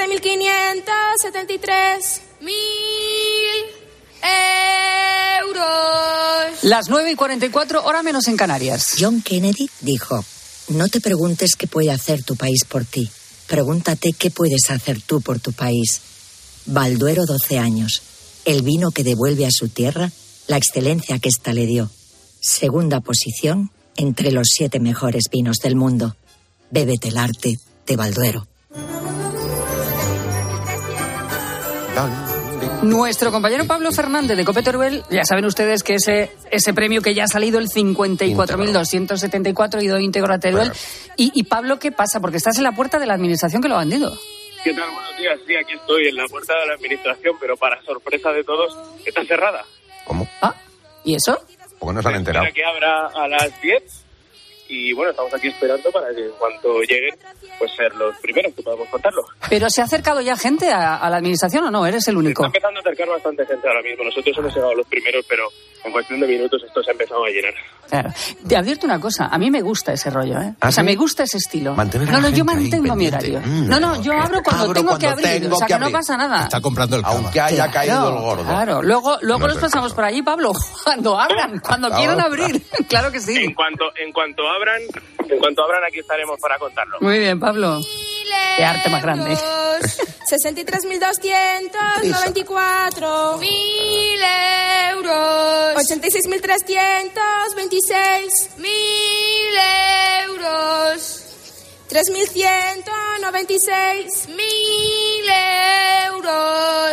87.573. 1.000 euros. Las 9:44, hora menos en Canarias. John Kennedy dijo: no te preguntes qué puede hacer tu país por ti. Pregúntate qué puedes hacer tú por tu país. Balduero 12 años. El vino que devuelve a su tierra la excelencia que ésta le dio. Segunda posición entre los 7 mejores vinos del mundo. Bébete el arte de Balduero. Nuestro compañero Pablo Fernández de Cope Teruel, ya saben ustedes que ese premio que ya ha salido, el 54.274, ido íntegro a Teruel. Y Pablo, ¿qué pasa? Porque estás en la puerta de la administración que lo ha vendido. ¿Qué tal? Buenos días. Sí, aquí estoy en la puerta de la administración, pero para sorpresa de todos, está cerrada. ¿Cómo? Ah, ¿y eso? ¿Por qué no se han enterado? Para que abra a las 10 y bueno, estamos aquí esperando para que en cuanto lleguen, pues ser los primeros que podamos contarlo. ¿Pero se ha acercado ya gente a la administración o no? ¿Eres el único? Está empezando a acercar bastante gente ahora mismo. Nosotros hemos llegado los primeros, pero en cuestión de minutos esto se ha empezado a llenar. Claro. Te advierto una cosa, a mí me gusta ese rollo, ¿eh? ¿Ah, o sea, sí? me gusta ese estilo. Yo mantengo mi horario. Yo abro cuando tengo que abrir, o sea, que no pasa nada. Está comprando el cava. Aunque haya caído el gordo. Claro, luego nos pasamos por allí, Pablo, cuando abran, cuando quieran abrir. Claro que sí. En cuanto abran, aquí estaremos para contarlo. Muy bien, Pablo. Qué arte más grande. 63.294. 1.000 euros. 86.326. 1.000 euros. 3.196. 1.000 euros.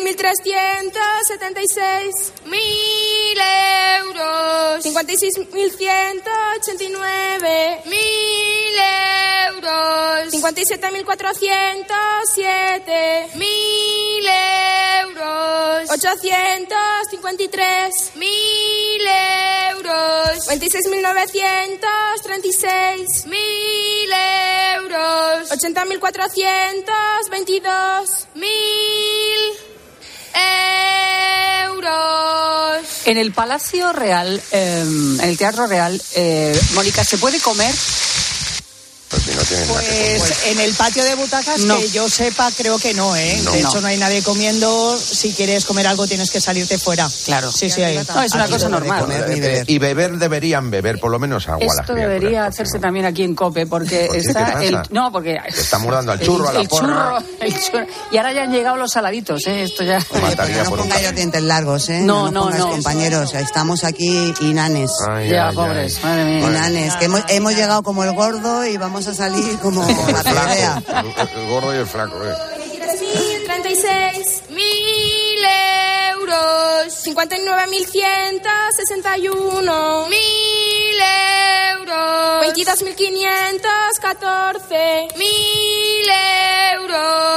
41.376. 1.000 euros. 56.189. 1.000 euros. 57.407. 1.000 euros. 853. 1.000 euros. 26.936. 1.000 euros. 80.422. 1.000 euros. En el Palacio Real, en el Teatro Real, Mónica, ¿se puede comer? Pues si no tienen nada que comer. Pues en el patio de butacas, No. que yo sepa, creo que no, ¿eh? No. De hecho, no hay nadie comiendo. Si quieres comer algo, tienes que salirte fuera. Claro. Sí, sí, hay. No, es una cosa normal. Y beber deberían beber por lo menos agua las Esto criaturas, debería porque hacerse no. también aquí en COPE, porque ¿Por qué? está ¿Qué pasa? porque Estamos dando al churro, a la porra. el churro. Y ahora ya han llegado los saladitos, ¿eh? Esto ya. Mataría No por un pongáis los dientes largos, ¿eh? No, nos pongáis, no. compañeros. Estamos aquí inanes. Ay, Ya, ay, pobres, ay. madre mía. Inanes, que hemos llegado como el gordo y vamos a salir como la pelea. El gordo y el flaco, 36. 1.000 euros. 59.161. 1.000 euros. 22.514. 1.000 euros.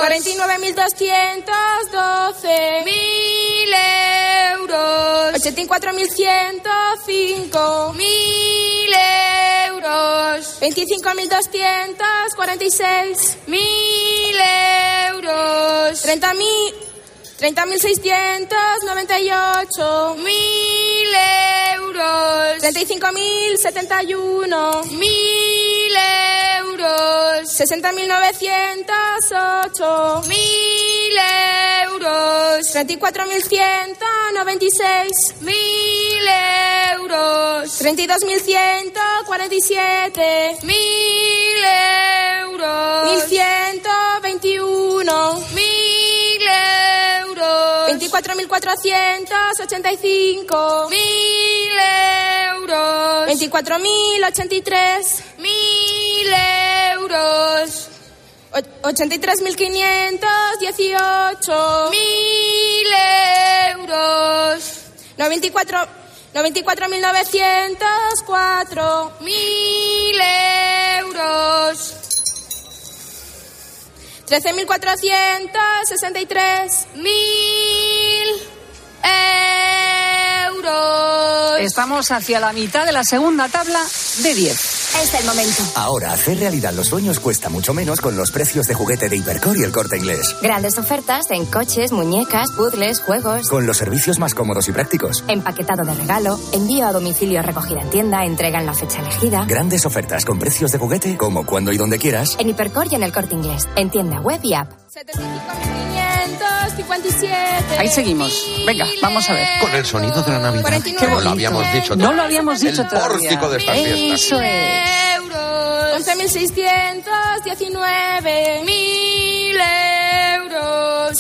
49.212. 1.000 euros. 84.105. 1.000 euros. 25.246. 1.000 euros. 30.698. 1.000 euros. 35.071. 1.000 euros. 60.908. 1.000 euros. 34.196. 1.000 euros. 32.147. 1.000 euros. 1.121. 1.000 euros. 24.485. 1.000 euros. 24.083. 1.000 euros. 83.518. 1.000 euros. 94.904. 1.000 euros. 13.463. 1.000 euros. Estamos hacia la mitad de la segunda tabla de 10. Es el momento. Ahora, hacer realidad los sueños cuesta mucho menos con los precios de juguete de Hipercor y El Corte Inglés. Grandes ofertas en coches, muñecas, puzzles, juegos. Con los servicios más cómodos y prácticos. Empaquetado de regalo, envío a domicilio, recogida en tienda, entrega en la fecha elegida. Grandes ofertas con precios de juguete, como, cuando y donde quieras. En Hipercor y en El Corte Inglés. En tienda web y app. 75.557. Ahí seguimos. Venga, vamos a ver. Con el sonido de la Navidad. 49. Que no lo habíamos dicho No lo habíamos dicho el todavía. pórtico de estas fiestas. Eso es. 11.619. 1.000 euros.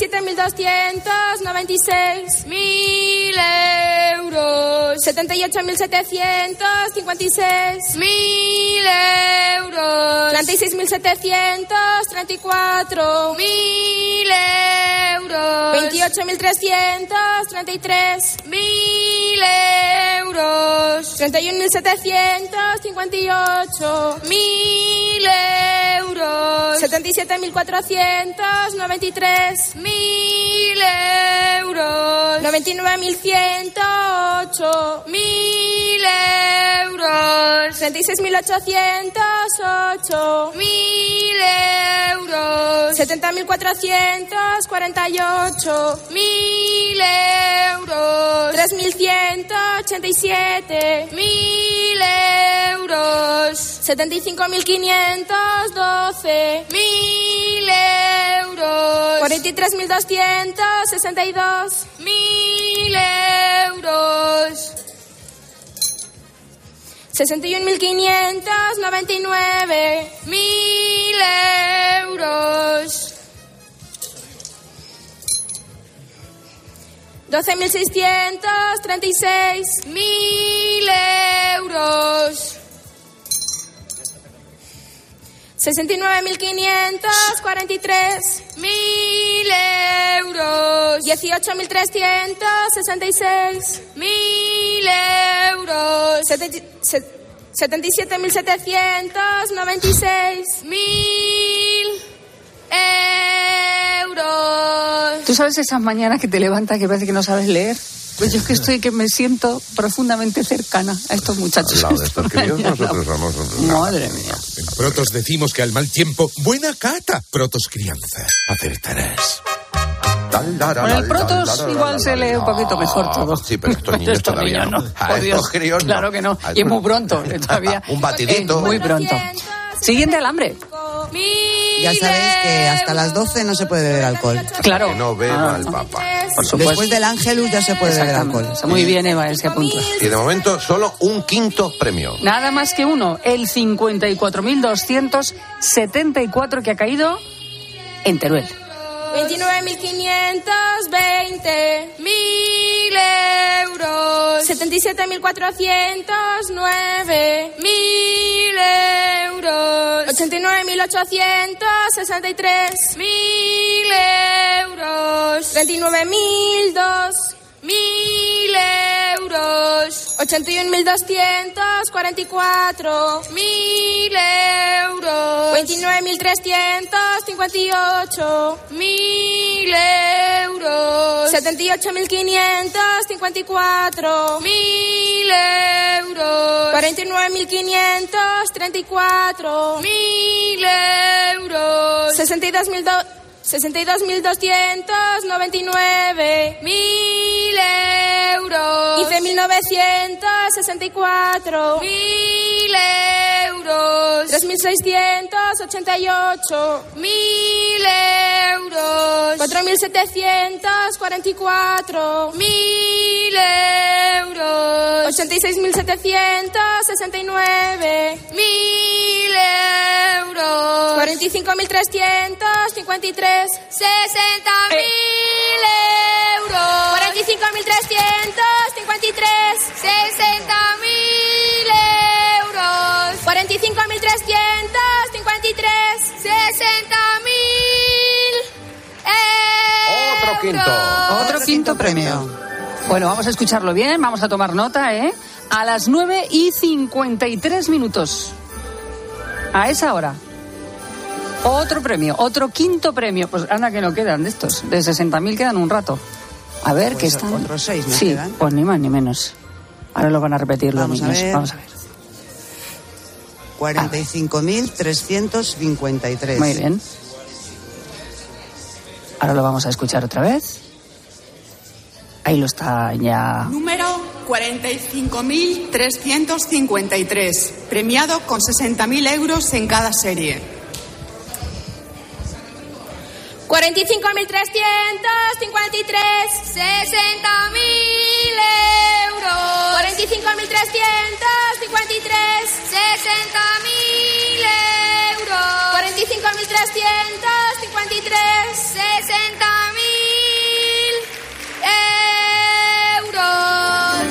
67.296. 1.000 euros. 78.756. 1.000 euros. 36.734. 1.000 euros. 28.333. 1.000 euros. 31.758. 1.000 euros. 77.493. 1.000 euros. 99.108. 1.000 euros. 36.808. 1.000 euros. 70.448. 1.000 euros. 3.187. 1.000 euros. 75.512. 1.000 euros. 43.262. 1.000 euros. 61.599. 1.000 euros. 12.636. 1.000 euros. 69.543. 1.000 euros. 18.366. 1.000 euros. 77.796. 1.000 euros. ¿Tú sabes esas mañanas que te levantas que parece que no sabes leer? Pues yo es que me siento profundamente cercana a estos muchachos. Al lado de estos críos nosotros vamos. Madre mía. En Protos decimos que al mal tiempo, buena cata. Protos crianza. Acertarás. Con el Protos igual se lee un poquito mejor todo. Sí, pero estos niños todavía no. A estos críos no. Claro que no. Y es muy pronto todavía. Un batidito. Es muy pronto. Siguiente alambre. Ya sabéis que hasta las 12 no se puede beber alcohol. Claro. Que no beba el Papa. Por supuesto. Después del Ángelus ya se puede beber alcohol. Muy bien, Eva, ese apunto. Y de momento solo un quinto premio. Nada más que uno, el 54.274 que ha caído en Teruel. 29.520. 1.000 euros. 77.409. 1.000 euros. 89.863. 1.000 euros. 39.002. 1.000 euros. 81.244. 1.000 euros. 29.358. 1.000 euros. 78.554. 1.000 euros. 49.534. 1.000 euros. 62.299. 1.000 euros. 15.964. 1.000 euros. 3.688. 1.000 euros. 4.744. 1.000 euros. 86.769. 1.000 euros. 45.353. 60.000 euros. 45.353. 60.000 euros. 45.353. 60.000 euros. Otro quinto premio. Bueno, vamos a escucharlo bien, vamos a tomar nota, ¿eh? A las 9:53. A esa hora. Otro premio, otro quinto premio. Pues anda que no quedan de estos. De 60.000 quedan un rato. A ver, pues ¿qué están? Otros 6 sí, quedan. Pues ni más ni menos. Ahora lo van a repetir los niños. Vamos a ver. 45.353. Muy bien. Ahora lo vamos a escuchar otra vez. Ahí lo está ya. Número 45.353, premiado con 60.000 euros en cada serie. 45.353, 60.000 euros. 45.353, 60.000 euros. 45.353, 60.000 euros.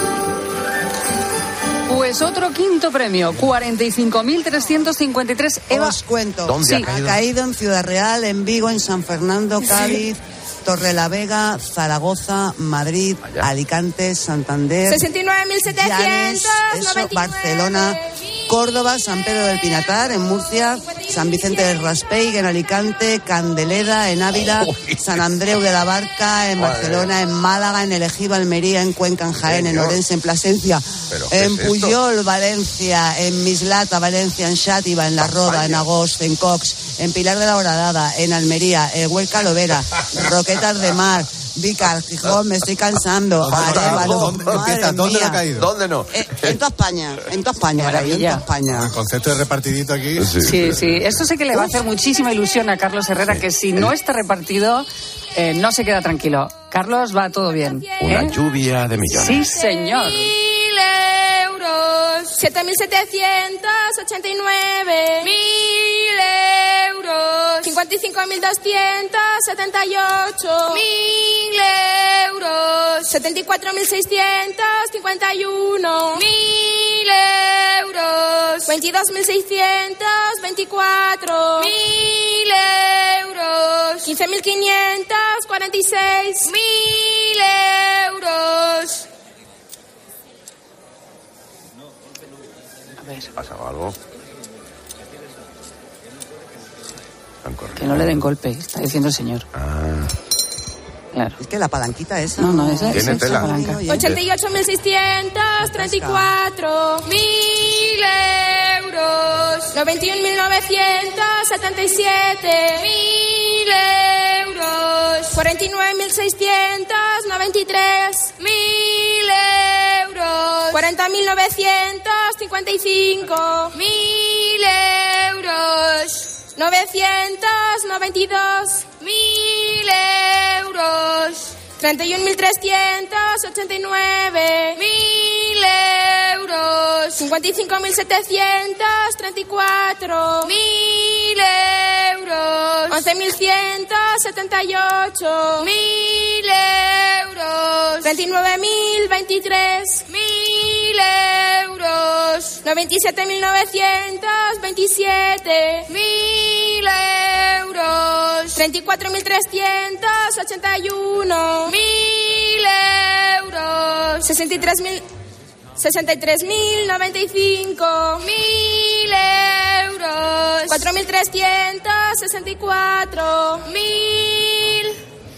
Pues otro quinto premio, 45.353. Eva, os cuento. ¿Dónde ha caído? En Ciudad Real, en Vigo, en San Fernando, Cádiz, Torrelavega, Zaragoza, Madrid, Alicante, Santander, 69.799, Barcelona, Córdoba, San Pedro del Pinatar, en Murcia, San Vicente del Raspeig, en Alicante, Candeleda, en Ávila, San Andreu de la Barca, en Barcelona, en Málaga, en El Ejido, Almería, en Cuenca, en Jaén, en Orense, en Plasencia, en Puyol, Valencia, en Mislata, Valencia, en Xàtiva, en La Roda, en Agost, en Cox, en Pilar de la Horadada, en Almería, en Huelca Lovera, Roquetas de Mar, Vícar, Gijón, me estoy cansando. ¿Dónde ha caído? ¿Dónde no? En toda España, en toda España, El concepto de repartidito aquí. Sí. Esto sé que le va a hacer muchísima ilusión a Carlos Herrera, que si no está repartido, no se queda tranquilo. Carlos, va todo bien. Una lluvia de millones. Sí, señor. 7.789, 1.000 euros. 55.278, 1.000 euros. 74.651, 1.000 euros. 22.624, 1.000 euros. 15.546, 1.000 euros. ¿Pasaba algo? Que no le den golpe, está diciendo el señor. Claro. Es que la palanquita esa. No, esa ¿Tiene es tela? la palanca. 88.634, 1.000 euros. 91.977, 1.000 euros. 49.693, 1.000 euros. 40.955, 1.000 euros. 992, 1.000 euros. 31.389, 1.000 euros. 55.734, 1.000 euros. 11.178, 1.000 euros. 29.023, 1.000 euros. 97.927, 1.000 euros. 34.381, 1.000 euros. 63.095, 1.000 euros. 4.364, 1.000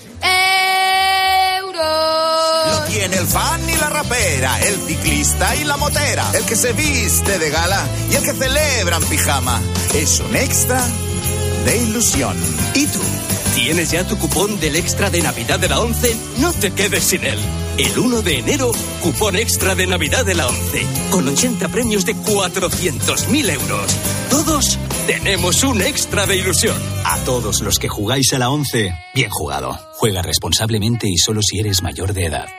euros. Lo tiene el fan y la rapera, el ciclista y la motera, el que se viste de gala y el que celebra en pijama. Es un extra de ilusión. ¿Y tú? ¿Tienes ya tu cupón del extra de Navidad de la 11? No te quedes sin él. El 1 de enero, cupón extra de Navidad de la 11, con 80 premios de 400.000 euros. Todos tenemos un extra de ilusión. A todos los que jugáis a la 11, bien jugado. Juega responsablemente y solo si eres mayor de edad.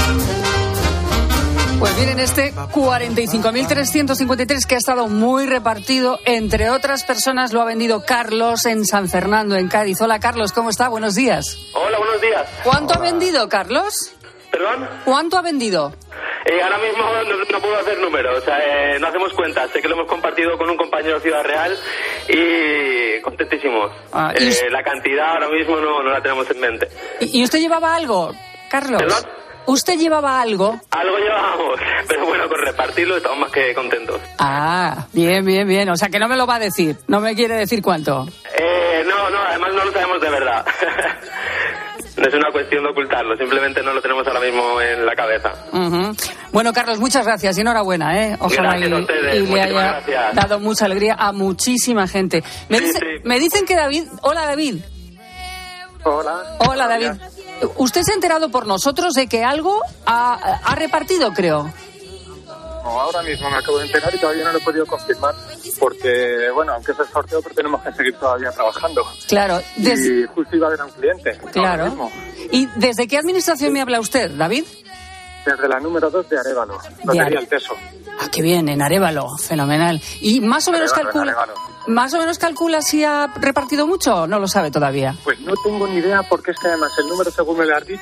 Pues miren, este 45.353 que ha estado muy repartido, entre otras personas lo ha vendido Carlos en San Fernando, en Cádiz. Hola, Carlos, ¿cómo está? Buenos días. Hola, buenos días. ¿Cuánto ha vendido, Carlos? ¿Perdón? ¿Cuánto ha vendido? Ahora mismo no puedo hacer números, no hacemos cuentas. Sé que lo hemos compartido con un compañero de Ciudad Real y contentísimos. La cantidad ahora mismo no la tenemos en mente. ¿Y usted llevaba algo, Carlos? ¿Perdón? ¿Usted llevaba algo? Algo llevábamos, pero bueno, con repartirlo estamos más que contentos. Ah, bien. O sea, que no me lo va a decir. No me quiere decir cuánto. No, además no lo sabemos de verdad. No es una cuestión de ocultarlo, simplemente no lo tenemos ahora mismo en la cabeza. Bueno, Carlos, muchas gracias y enhorabuena, ¿eh? Ojalá Gracias a ustedes, y le haya gracias. dado mucha alegría a muchísima gente. Me dicen que David... Hola, David. Hola, David. ¿Usted se ha enterado por nosotros de que algo ha repartido, creo? No, ahora mismo me acabo de enterar y todavía no lo he podido confirmar porque, bueno, aunque es el sorteo, pero tenemos que seguir todavía trabajando. Claro. Y justo iba a ver a un cliente. Claro. ¿Y desde qué administración me habla usted, David? Desde la número 2 de Arévalo, Lotería El Teso. Ah, qué bien, en Arévalo, fenomenal. ¿Y más o menos calcula si ha repartido mucho o no lo sabe todavía? Pues no tengo ni idea porque es que además el número, según me lo has dicho,